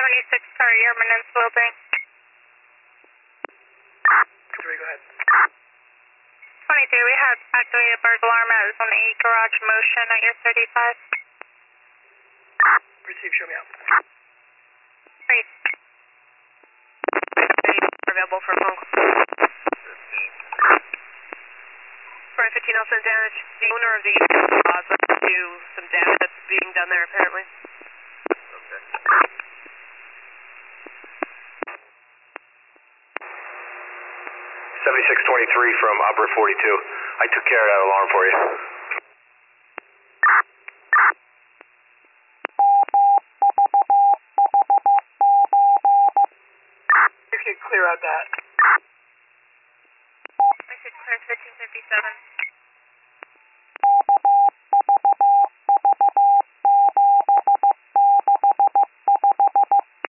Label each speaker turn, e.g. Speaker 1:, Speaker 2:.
Speaker 1: 76 Curry, Eminence Building.
Speaker 2: 3, go ahead.
Speaker 1: 23, we have activated burglar alarm at Zone 8 garage motion at your 35.
Speaker 2: Receive, show me out.
Speaker 1: Great.
Speaker 3: Available for a phone call. 15 also damage. The owner of the plaza to some damage that's being done there apparently.
Speaker 4: Okay. 7623 from Opera 42. I took care of that alarm for you.
Speaker 2: You can clear out that.
Speaker 1: I should clear 1357.